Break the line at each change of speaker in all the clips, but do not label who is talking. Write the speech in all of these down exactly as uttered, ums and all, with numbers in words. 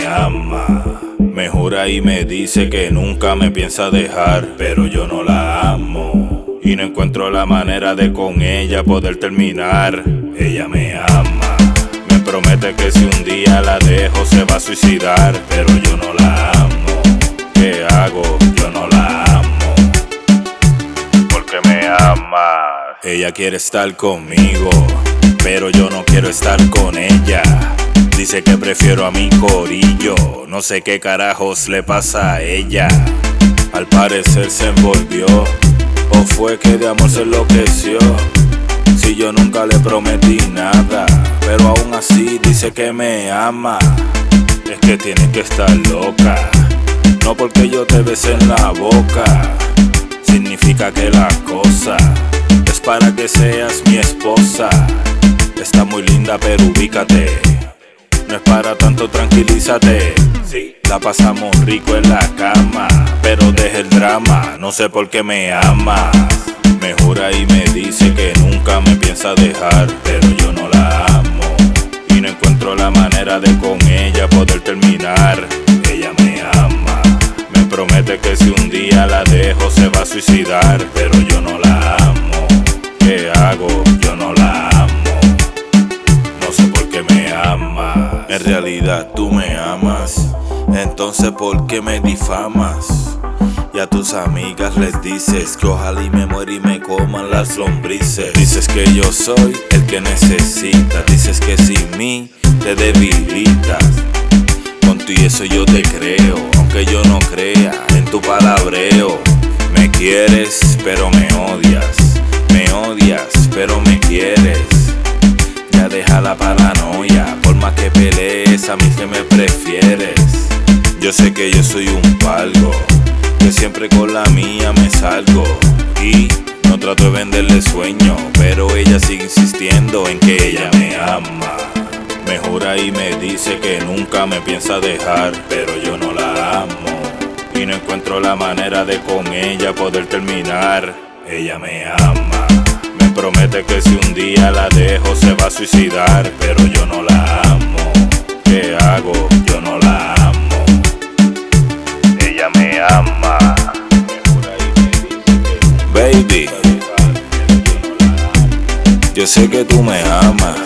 ama. Me jura y me dice que nunca me piensa dejar, pero yo no la amo. Y no encuentro la manera de con ella poder terminar. Ella me ama. Me promete que si un día la dejo se va a suicidar, pero yo no la amo. ¿Qué hago? Yo no la amo. Porque me ama. Ella quiere estar conmigo, pero yo no quiero estar con ella. Dice que prefiero a mi corillo. No sé qué carajos le pasa a ella. Al parecer se envolvió, o fue que de amor se enloqueció. Si yo nunca le prometí nada, pero aún así dice que me ama. Es que tiene que estar loca. No porque yo te besé en la boca significa que la cosa es para que seas mi esposa. Está muy linda pero ubícate. No es para tanto, tranquilízate. Sí, la pasamos rico en la cama, pero deja el drama. No sé por qué me ama. Me jura y me dice que nunca me piensa dejar, pero yo no la amo. Y no encuentro la manera de con ella poder terminar. Ella me ama. Me promete que si un día la dejo se va a suicidar, pero yo no la amo. ¿Qué hago? Yo no la amo. No sé por qué me ama. En realidad tú me amas, entonces ¿por qué me difamas? Y a tus amigas les dices que ojalá y me muera y me coman las lombrices. Dices que yo soy el que necesitas, dices que sin mí te debilitas. Con tú y eso yo te creo, aunque yo no crea en tu palabreo. Me quieres pero me odias, me odias pero me quieres. Ya deja la paranoia, por más que pelees a mí que me prefieres. Yo sé que yo soy un palgo, que siempre con la mía me salgo. Y no trato de venderle sueño, pero ella sigue insistiendo en que ella me ama. Me jura y me dice que nunca me piensa dejar, pero yo no la amo. Y no encuentro la manera de con ella poder terminar. Ella me ama. Me promete que si un día la dejo se va a suicidar, pero yo no la amo. ¿Qué hago? Yo no la amo. Ella me ama. Baby, yo sé que tú me amas,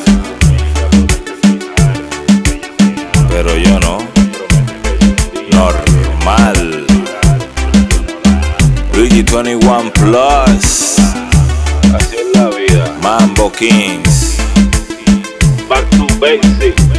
pero yo no. Normal. Luigi veintiuno Plus.
Así es la vida.
Mambo Kings.
Back to basic.